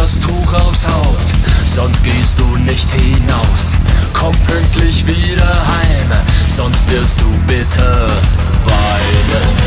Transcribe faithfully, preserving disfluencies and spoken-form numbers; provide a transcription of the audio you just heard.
das Tuch aufs Haupt, sonst gehst du nicht hinaus. Komm pünktlich wieder heim, sonst wirst du bitter weinen.